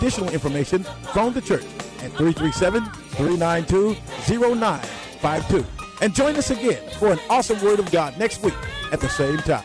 additional information from the church at 337-392-0952. And join us again for an awesome Word of God next week at the same time.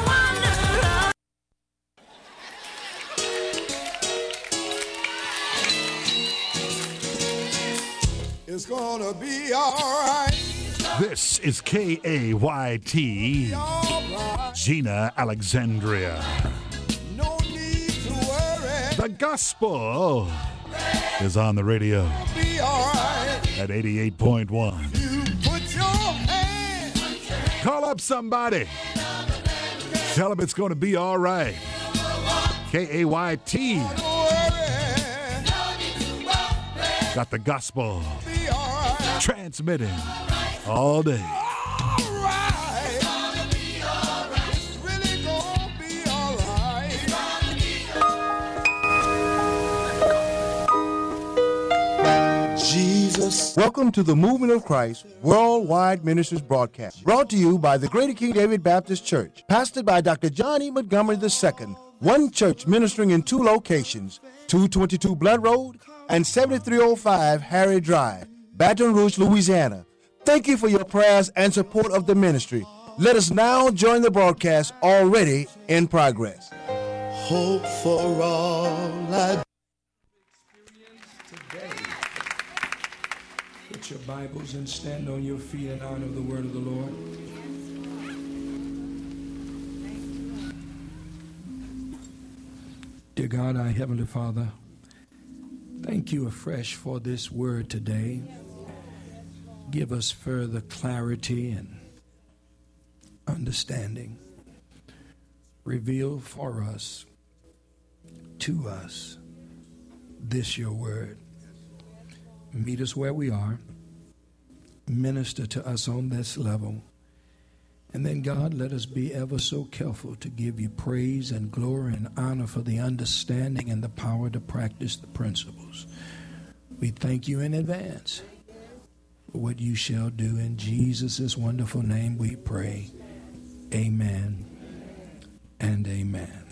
It's gonna be all right. This is KAYT, Gina Alexandria. No need to worry. The gospel is on the radio Be all right. at 88.1. You put your hand. Call up somebody. Tell them it's going to be all right. KAYT. Don't worry. Got the gospel Be all right. transmitting all day. All right. It's really gonna be all right. Jesus. Welcome to the Movement of Christ Worldwide Ministries broadcast, brought to you by the Greater King David Baptist Church, pastored by Dr. John E. Montgomery II, one church ministering in two locations, 222 Blood Road and 7305 Harry Drive, Baton Rouge, Louisiana. Thank you for your prayers and support of the ministry. Let us now join the broadcast already in progress. Hope for all I Today, put your Bibles and stand on your feet in honor of the word of the Lord. Dear God, our Heavenly Father, thank you afresh for this word today. Give us further clarity and understanding. Reveal for us, to us, this your word. Meet us where we are. Minister to us on this level. And then, God, let us be ever so careful to give you praise and glory and honor for the understanding and the power to practice the principles. We thank you in advance for what you shall do. In Jesus' wonderful name we pray. Amen and amen.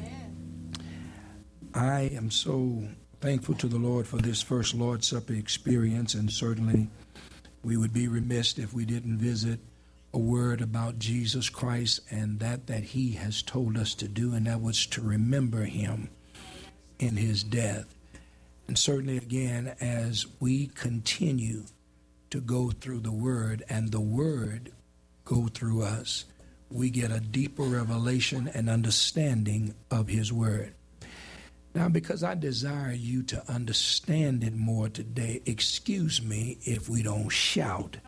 I am so thankful to the Lord for this first Lord's Supper experience, and certainly we would be remiss if we didn't visit a word about Jesus Christ and that he has told us to do, and that was to remember him in his death. And certainly again, as we continue to go through the word and the word go through us, we get a deeper revelation and understanding of his word. Now, because I desire you to understand it more today, excuse me if we don't shout.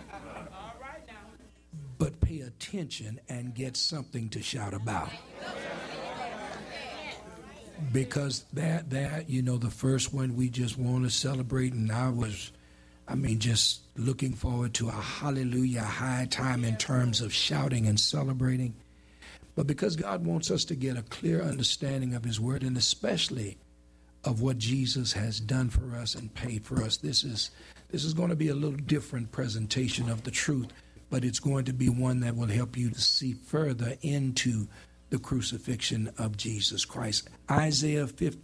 But pay attention and get something to shout about. Because that the first one we just want to celebrate, and just looking forward to a hallelujah high time in terms of shouting and celebrating. But because God wants us to get a clear understanding of his word, and especially of what Jesus has done for us and paid for us, this is going to be a little different presentation of the truth, but it's going to be one that will help you to see further into the crucifixion of Jesus Christ. Isaiah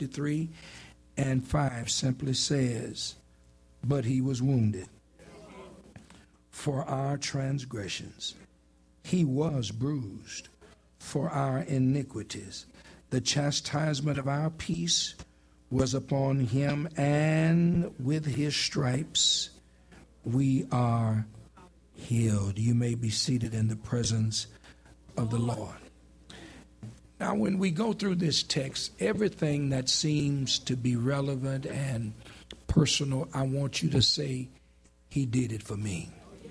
53:5 simply says, "But he was wounded for our transgressions. He was bruised for our iniquities. The chastisement of our peace was upon him, and with his stripes we are healed." You may be seated in the presence of the Lord. Now, when we go through this text, everything that seems to be relevant and personal, I want you to say, he did it for me.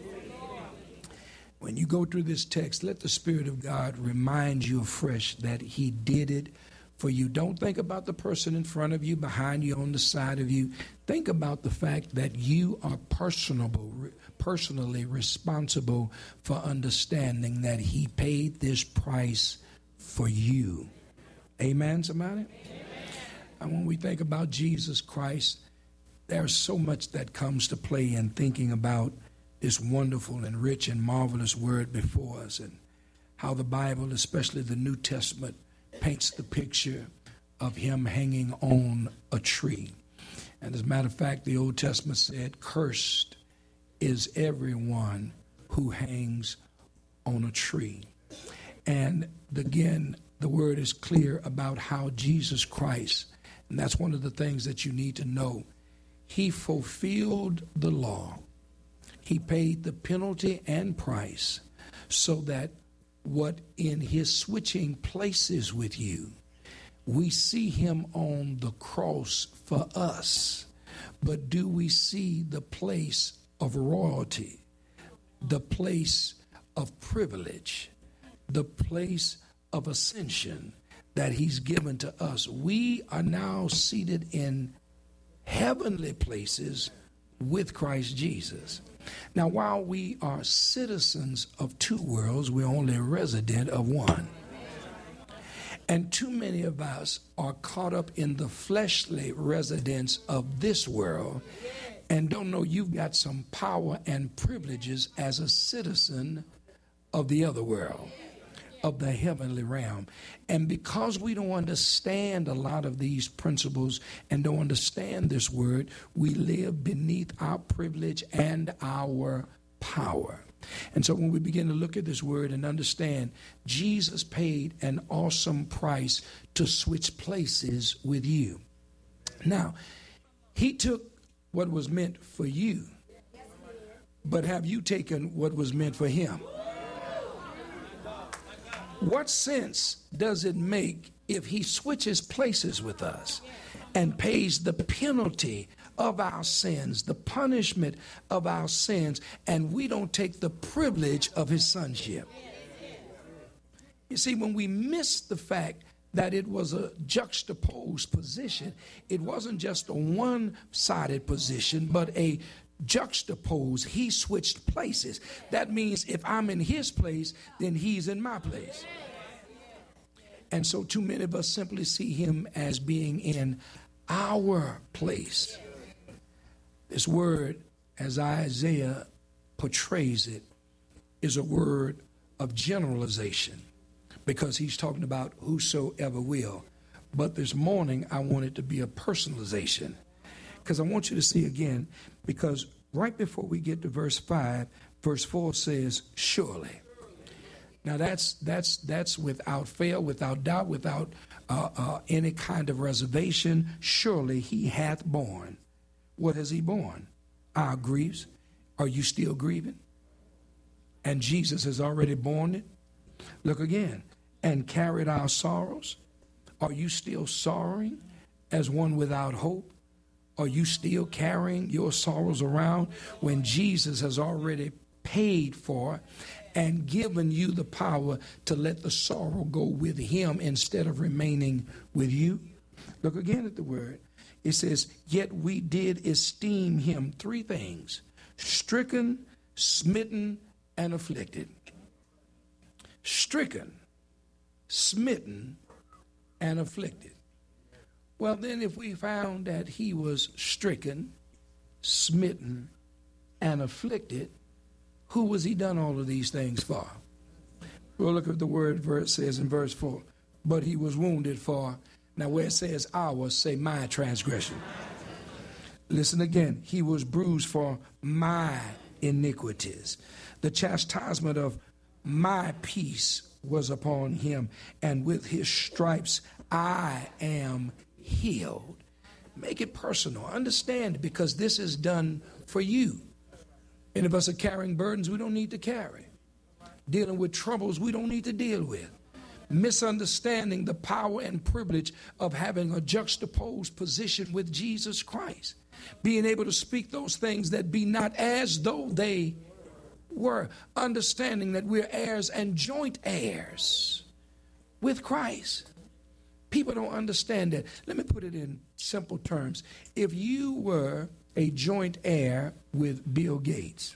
When you go through this text, let the Spirit of God remind you afresh that he did it for you. Don't think about the person in front of you, behind you, on the side of you. Think about the fact that you are personally responsible for understanding that he paid this price for you. Amen, somebody? Amen. And when we think about Jesus Christ, there's so much that comes to play in thinking about this wonderful and rich and marvelous word before us, and how the Bible, especially the New Testament, paints the picture of him hanging on a tree. And as a matter of fact, the Old Testament said, cursed is everyone who hangs on a tree. And again, the word is clear about how Jesus Christ, and that's one of the things that you need to know, he fulfilled the law. He paid the penalty and price so that what in his switching places with you, we see him on the cross for us, but do we see the place of royalty, the place of privilege, the place of ascension that he's given to us? We are now seated in heavenly places with Christ Jesus. Now, while we are citizens of two worlds, we're only a resident of one. And too many of us are caught up in the fleshly residence of this world and don't know you've got some power and privileges as a citizen of the other world, of the heavenly realm. And because we don't understand a lot of these principles and don't understand this word, we live beneath our privilege and our power. And so when we begin to look at this word and understand, Jesus paid an awesome price to switch places with you. Now, he took what was meant for you, but have you taken what was meant for him? What sense does it make if he switches places with us and pays the penalty of our sins, the punishment of our sins, and we don't take the privilege of his sonship? You see, when we miss the fact that it was a juxtaposed position, it wasn't just a one-sided position, but a juxtapose. He switched places. That means if I'm in his place, then he's in my place. And so too many of us simply see him as being in our place. This word, as Isaiah portrays it, is a word of generalization because he's talking about whosoever will. But this morning, I want it to be a personalization, because I want you to see again, because right before we get to verse 5, verse 4 says, surely. Now that's without fail, without doubt, without any kind of reservation. Surely he hath borne. What has he borne? Our griefs. Are you still grieving? And Jesus has already borne it. Look again. And carried our sorrows. Are you still sorrowing as one without hope? Are you still carrying your sorrows around when Jesus has already paid for and given you the power to let the sorrow go with him instead of remaining with you? Look again at the word. It says, yet we did esteem him, three things: stricken, smitten, and afflicted. Stricken, smitten, and afflicted. Well, then if we found that he was stricken, smitten, and afflicted, who was he done all of these things for? Well, look at the word verse says in verse 4. But he was wounded for, now where it says ours, say my transgression. Listen again. He was bruised for my iniquities. The chastisement of my peace was upon him, and with his stripes I am healed. Make it personal. Understand, because this is done for you. Any of us are carrying burdens we don't need to carry. Dealing with troubles we don't need to deal with. Misunderstanding the power and privilege of having a juxtaposed position with Jesus Christ. Being able to speak those things that be not as though they were. Understanding that we're heirs and joint heirs with Christ. People don't understand that. Let me put it in simple terms. If you were a joint heir with Bill Gates,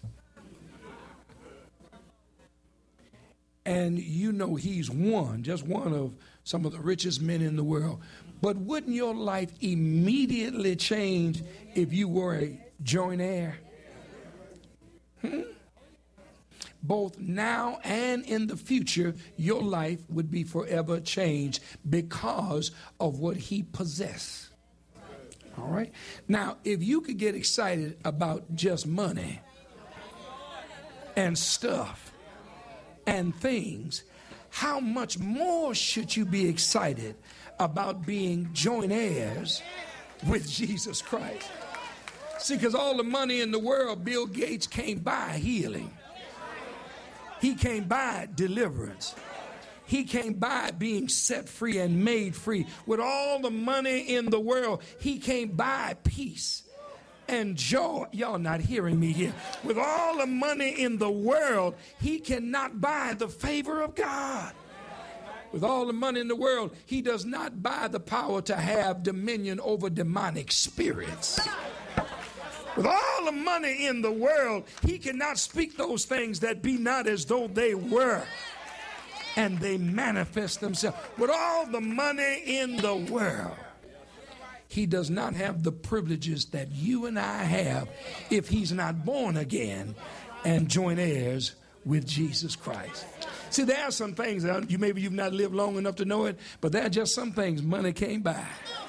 and you know he's just one of some of the richest men in the world, but wouldn't your life immediately change if you were a joint heir? both now and in the future, your life would be forever changed because of what he possessed. All right? Now, if you could get excited about just money and stuff and things, how much more should you be excited about being joint heirs with Jesus Christ? See, because all the money in the world, Bill Gates can't buy healing. He can't buy deliverance. He can't buy being set free and made free. With all the money in the world, he can't buy peace and joy. Y'all not hearing me here. With all the money in the world, he cannot buy the favor of God. With all the money in the world, he does not buy the power to have dominion over demonic spirits. With all the money in the world, he cannot speak those things that be not as though they were, and they manifest themselves. With all the money in the world, he does not have the privileges that you and I have if he's not born again and joint heirs with Jesus Christ. See, there are some things that maybe you've not lived long enough to know it, but there are just some things money can't buy.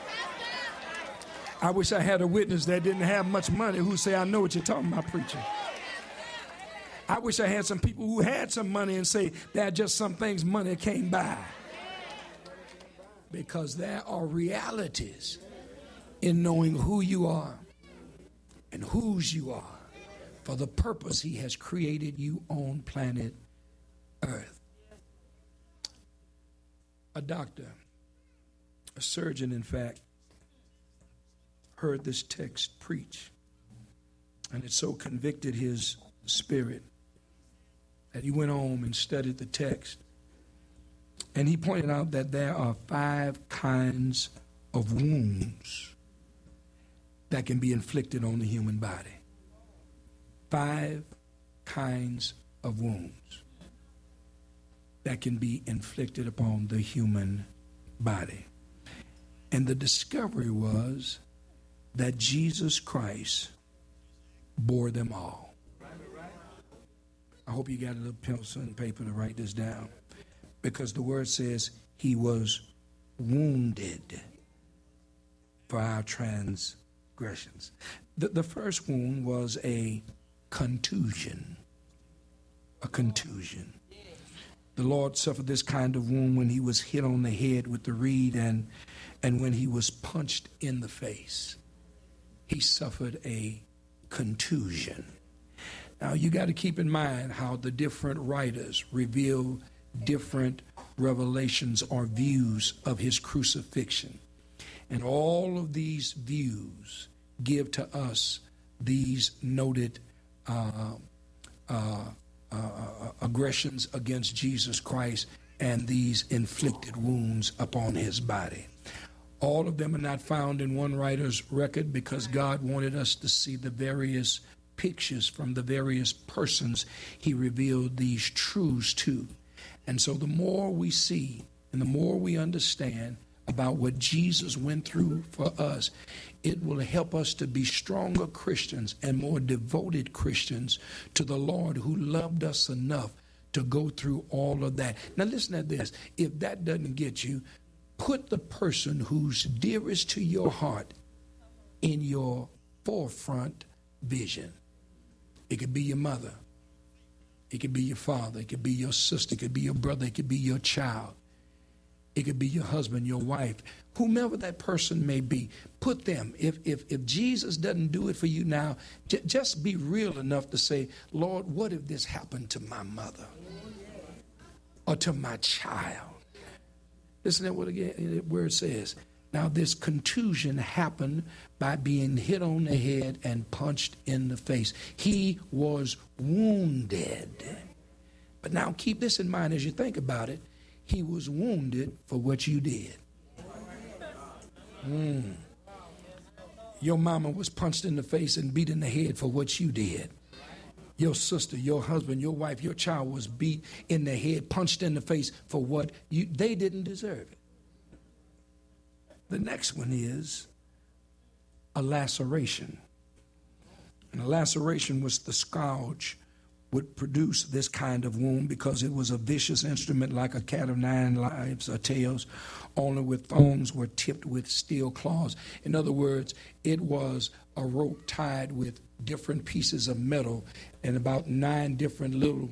I wish I had a witness that didn't have much money who say, I know what you're talking about, preacher. I wish I had some people who had some money and say, there are just some things money can't buy. Because there are realities in knowing who you are and whose you are for the purpose he has created you on planet Earth. A doctor, a surgeon, in fact, heard this text preach, and it so convicted his spirit that he went home and studied the text, and he pointed out that there are 5 kinds of wounds that can be inflicted on the human body. 5 kinds of wounds that can be inflicted upon the human body. And the discovery was that Jesus Christ bore them all. I hope you got a little pencil and paper to write this down, because the word says he was wounded for our transgressions. The first wound was a contusion. A contusion. The Lord suffered this kind of wound when he was hit on the head with the reed and when he was punched in the face. He suffered a contusion. Now, you got to keep in mind how the different writers reveal different revelations or views of his crucifixion. And all of these views give to us these noted aggressions against Jesus Christ and these inflicted wounds upon his body. All of them are not found in one writer's record because God wanted us to see the various pictures from the various persons he revealed these truths to. And so the more we see and the more we understand about what Jesus went through for us, it will help us to be stronger Christians and more devoted Christians to the Lord, who loved us enough to go through all of that. Now listen to this. If that doesn't get you, put the person who's dearest to your heart in your forefront vision. It could be your mother. It could be your father. It could be your sister. It could be your brother. It could be your child. It could be your husband, your wife, whomever that person may be. Put them. If Jesus doesn't do it for you now, just be real enough to say, Lord, what if this happened to my mother or to my child? Listen to what again, where it says, now this contusion happened by being hit on the head and punched in the face. He was wounded. But now keep this in mind as you think about it. He was wounded for what you did. Your mama was punched in the face and beat in the head for what you did. Your sister, your husband, your wife, your child was beat in the head, punched in the face for what they didn't deserve it. The next one is a laceration. And a laceration was the scourge would produce this kind of wound because it was a vicious instrument like a cat of nine lives or tails, only with thongs were tipped with steel claws. In other words, it was a rope tied with different pieces of metal and about 9 different little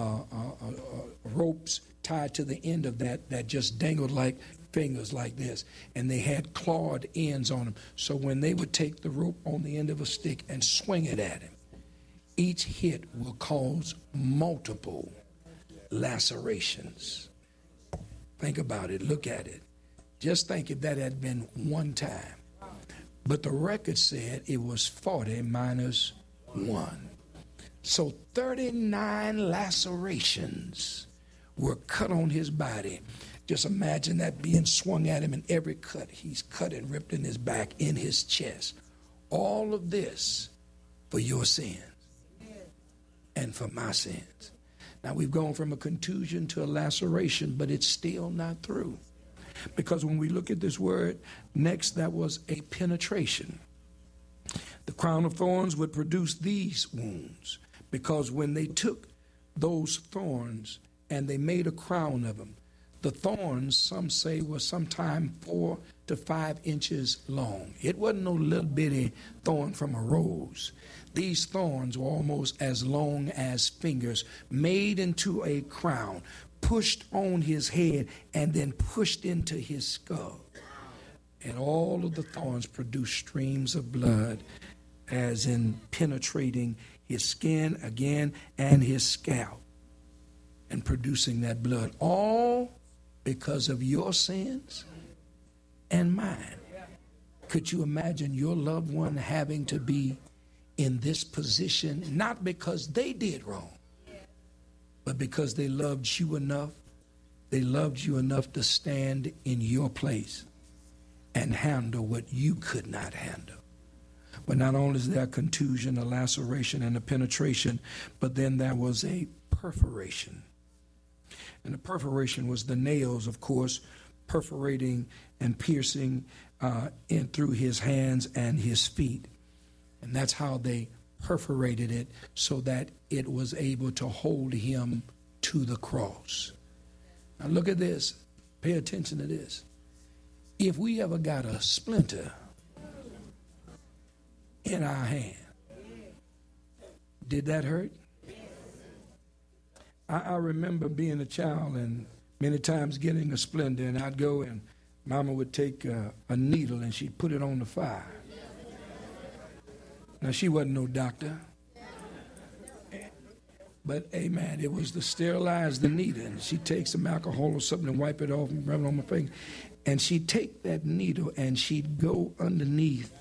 ropes tied to the end of that just dangled like fingers like this, and they had clawed ends on them. So when they would take the rope on the end of a stick and swing it at him, each hit will cause multiple lacerations. Think about it. Look at it. Just think if that had been one time. But the record said it was 40 minus 1. So 39 lacerations were cut on his body. Just imagine that being swung at him, and every cut he's cut and ripped in his back, in his chest. All of this for your sins and for my sins. Now we've gone from a contusion to a laceration, but it's still not through. Because when we look at this word, next that was a penetration. The crown of thorns would produce these wounds, because when they took those thorns and they made a crown of them, the thorns, some say, were sometime 4 to 5 inches long. It wasn't no little bitty thorn from a rose. These thorns were almost as long as fingers, made into a crown, pushed on his head, and then pushed into his skull. And all of the thorns produced streams of blood, as in penetrating his skin again and his scalp, and producing that blood. All because of your sins and mine. Could you imagine your loved one having to be in this position, not because they did wrong, but because they loved you enough? They loved you enough to stand in your place and handle what you could not handle. But not only is there a contusion, a laceration, and a penetration, but then there was a perforation. And the perforation was the nails, of course, perforating and piercing in through his hands and his feet. And that's how they perforated it, so that it was able to hold him to the cross. Now look at this. Pay attention to this. If we ever got a splinter in our hand, did that hurt? I remember being a child and many times getting a splinter, and I'd go and Mama would take a needle and she'd put it on the fire. Now, she wasn't no doctor, but amen, it was to sterilize the needle. And she'd take some alcohol or something and wipe it off and rub it on my finger. And she'd take that needle and she'd go underneath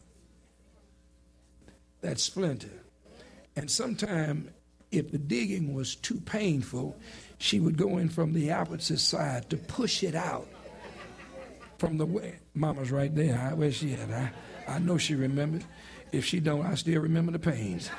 that splinter. And sometime, if the digging was too painful, she would go in from the opposite side to push it out from the way. Mama's right there. Where's she at? I know she remembered. If she don't, I still remember the pains.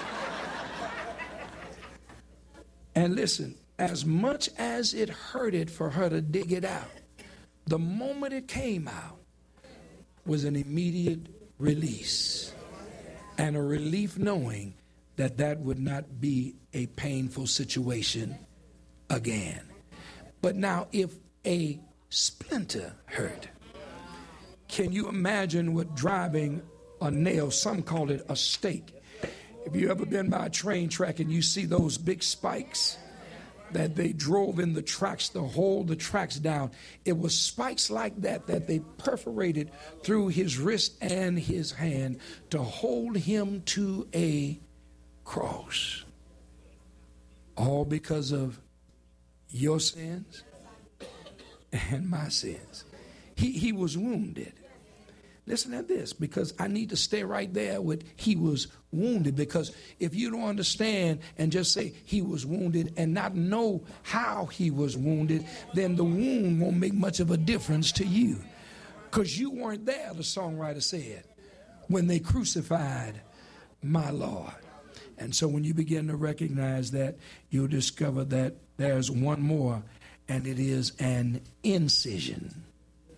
And listen, as much as it hurted for her to dig it out, the moment it came out was an immediate release and a relief knowing that that would not be a painful situation again. But now if a splinter hurt, can you imagine what driving a nail, some call it a stake. If you ever been by a train track and you see those big spikes that they drove in the tracks to hold the tracks down, it was spikes like that that they perforated through his wrist and his hand to hold him to a cross. All because of your sins and my sins. He was wounded. Listen to this, because I need to stay right there with he was wounded, because if you don't understand and just say he was wounded and not know how he was wounded, then the wound won't make much of a difference to you, because you weren't there, the songwriter said, when they crucified my Lord. And so when you begin to recognize that, you'll discover that there's one more, and it is an incision.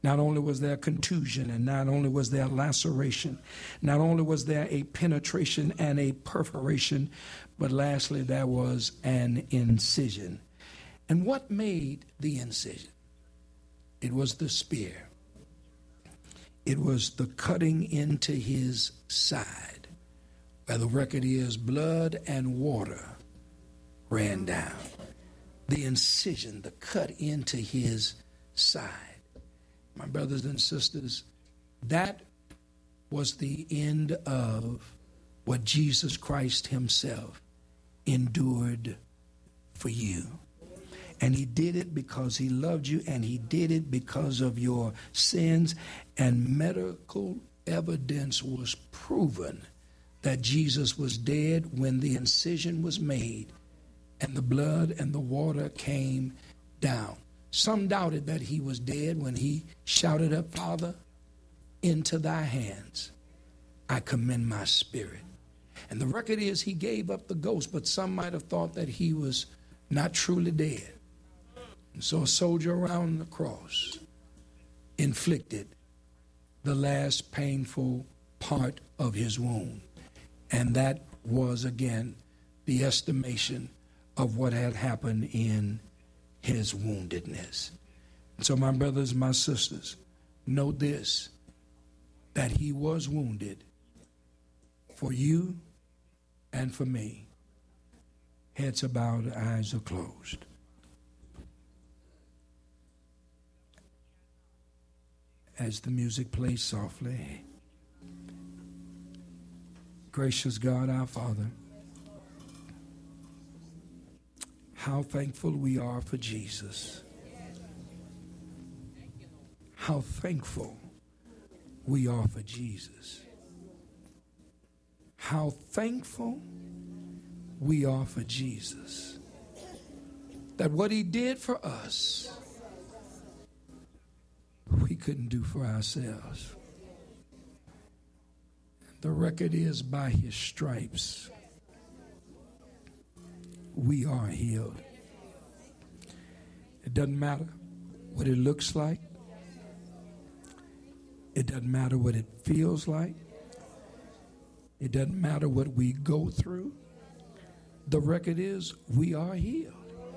Not only was there contusion, and not only was there laceration, not only was there a penetration and a perforation, but lastly there was an incision. And what made the incision? It was the spear. It was the cutting into his side, where the record is blood and water ran down. The incision, the cut into his side. My brothers and sisters, that was the end of what Jesus Christ himself endured for you. And he did it because he loved you, and he did it because of your sins. And medical evidence was proven that Jesus was dead when the incision was made and the blood and the water came down. Some doubted that he was dead when he shouted up, "Father, into thy hands I commend my spirit." And the record is he gave up the ghost, but some might have thought that he was not truly dead. And so a soldier around the cross inflicted the last painful part of his wound. And that was, again, the estimation of what had happened in his woundedness. And so, my brothers, my sisters, know this, that he was wounded for you and for me. Heads are bowed, eyes are closed. As the music plays softly, gracious God, our Father, how thankful we are for Jesus. How thankful we are for Jesus. How thankful we are for Jesus. That what he did for us, we couldn't do for ourselves. The record is, by his stripes we are healed. It doesn't matter what it looks like. It doesn't matter what it feels like. It doesn't matter what we go through. The record is, we are healed.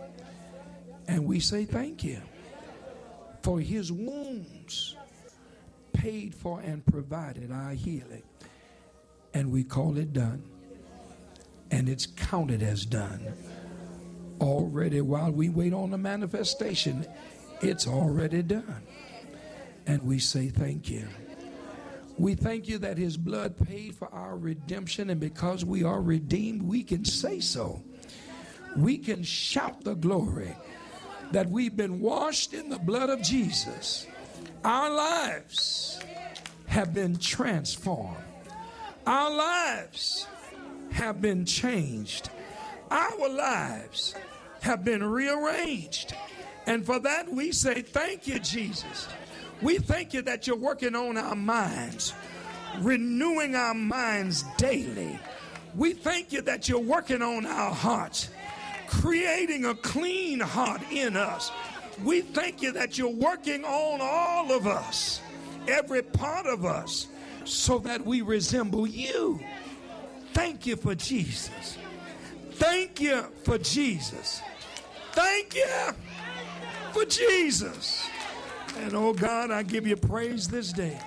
And we say thank you. For his wounds paid for and provided our healing. And we call it done. And it's counted as done. Already, while we wait on the manifestation, it's already done. And we say thank you. We thank you that his blood paid for our redemption, and because we are redeemed, we can say so. We can shout the glory that we've been washed in the blood of Jesus. Our lives have been transformed. Our lives have been changed. Our lives have been rearranged. And for that we say thank you, Jesus. We thank you that you're working on our minds, renewing our minds daily. We thank you that you're working on our hearts, creating a clean heart in us. We thank you that you're working on all of us, every part of us, so that we resemble you. Thank you for Jesus. Thank you for Jesus. Thank you for Jesus. And oh God, I give you praise this day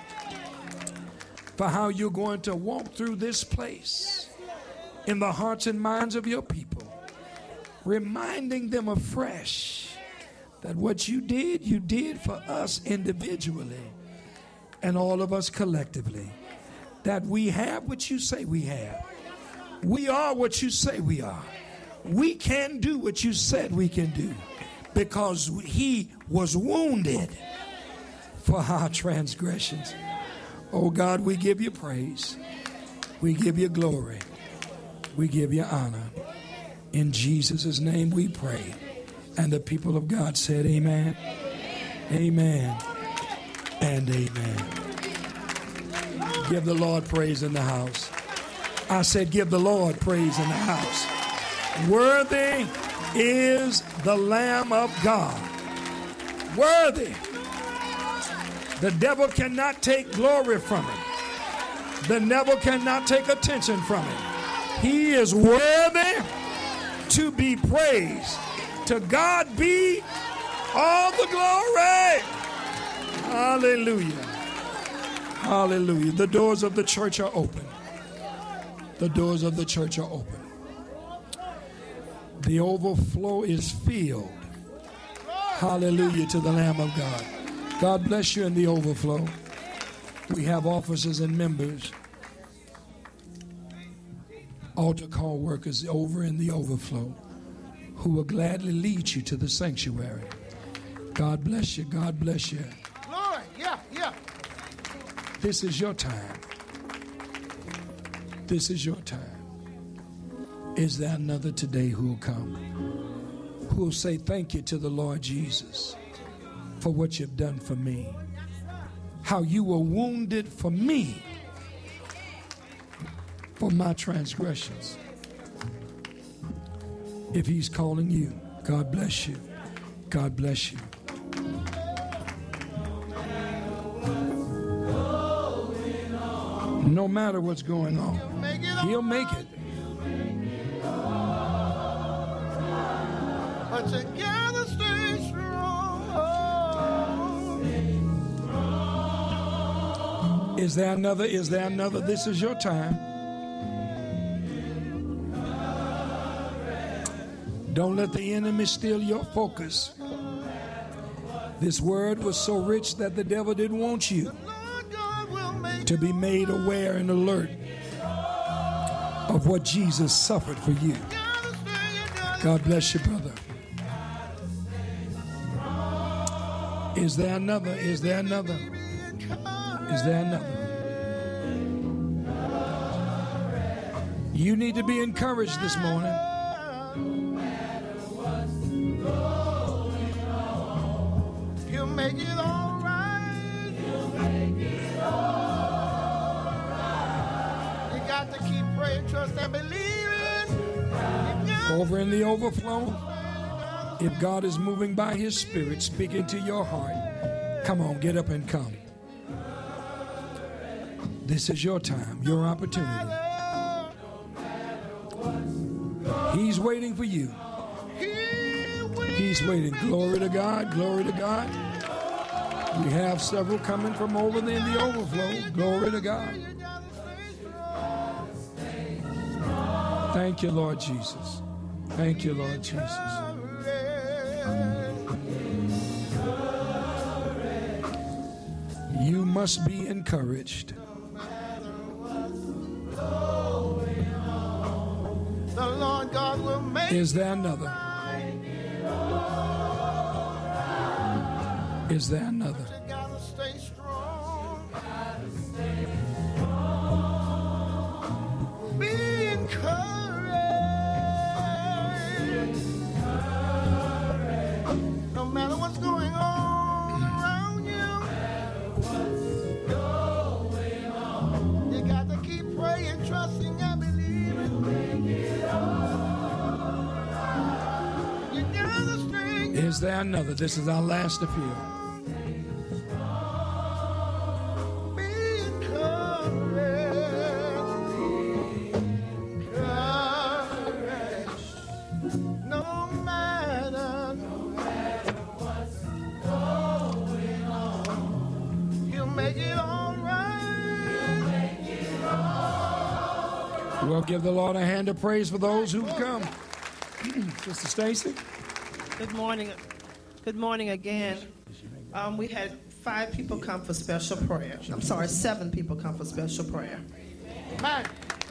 for how you're going to walk through this place in the hearts and minds of your people, reminding them afresh that what you did for us individually and all of us collectively, that we have what you say we have. We are what you say we are. We can do what you said we can do because he was wounded for our transgressions. Oh God, we give you praise. We give you glory. We give you honor. In Jesus' name we pray. And the people of God said amen, amen, and amen. Give the Lord praise in the house. I said give the Lord praise in the house. Worthy is the Lamb of God. Worthy The devil cannot take glory from it. The devil cannot take attention from it. He is worthy to be praised. To God be all the glory. Hallelujah. Hallelujah. The doors of the church are open. The doors of the church are open. The overflow is filled. Hallelujah to the Lamb of God. God bless you in the overflow. We have officers and members, altar call workers over in the overflow who will gladly lead you to the sanctuary. God bless you. God bless you. Glory. Yeah. This is your time. This is your time. Is there another today who will come? Who will say thank you to the Lord Jesus for what you've done for me? How you were wounded for me, for my transgressions. If he's calling you, God bless you. God bless you. No matter what's going on, he'll make it. But together stay strong. Is there another? Is there another? This is your time. Don't let the enemy steal your focus. This word was so rich that the devil didn't want you to be made aware and alert of what Jesus suffered for you. God bless you, brother. Is there another? Is there another? Is there another? You need to be encouraged this morning. He'll make it all right. You got to keep praying, trust, and believing. Over in the overflow, if God is moving by his spirit, speaking to your heart, come on, get up and come. This is your time, your opportunity. He's waiting for you. He's waiting. Glory to God. Glory to God. We have several coming from over in the overflow. Glory to God. Thank you, Lord Jesus. Thank you, Lord Jesus. You must be encouraged. The Lord God will make. Is there another? Is there another? You gotta stay strong. Be encouraged. No matter what's going on around you, you got to keep praying, trusting, and believing. You gotta stay. Is there another? This is our last appeal. We'll give the Lord a hand of praise for those who've come. Sister Stacy. Good morning. Good morning again. We had 5 people come for special prayer. I'm sorry, 7 people come for special prayer. Man.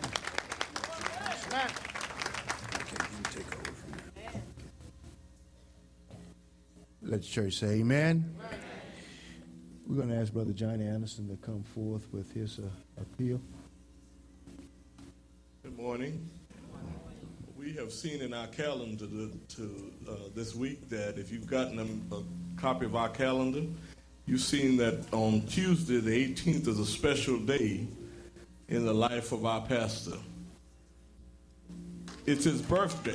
Let the church say amen. We're going to ask Brother Johnny Anderson to come forth with his appeal. Good morning. We have seen in our calendar this week that if you've gotten a copy of our calendar, you've seen that on Tuesday, the 18th, is a special day in the life of our pastor. It's his birthday.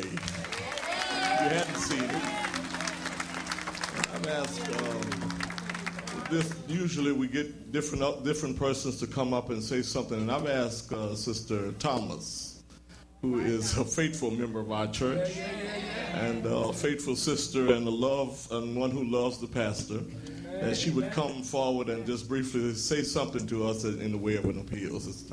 You hadn't seen it. I've asked usually we get different persons to come up and say something, and I've asked Sister Thomas, who is a faithful member of our church, and a faithful sister, and one who loves the pastor, that she would come forward and just briefly say something to us in the way of an appeal. Sister